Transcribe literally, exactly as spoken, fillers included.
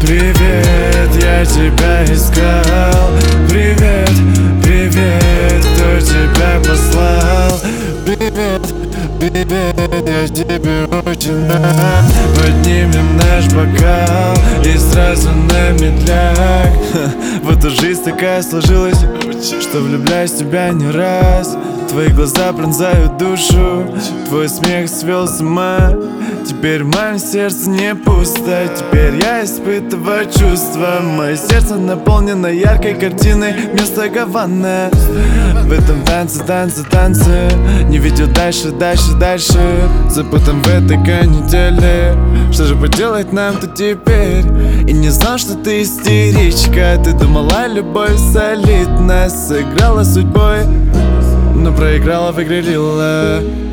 Привет, я тебя искал. Привет, привет, кто тебя послал? Привет, привет, я тебе очень рад. Поднимем наш бокал и сразу на медляк. Вот уж жизнь такая сложилась, что влюбляюсь в тебя не раз. Твои глаза пронзают душу, твой смех свел с ума. Теперь в моем сердце не пусто, теперь я испытываю чувства. Мое сердце наполнено яркой картиной вместо Гаваны. В этом танце, танце, танце не видел дальше, дальше, дальше. Запутан в этой канители. Что же поделать нам-то теперь? И не знал, что ты истеричка. Ты думала, любовь солидна, сыграла судьбой, но проиграла в игре Лила.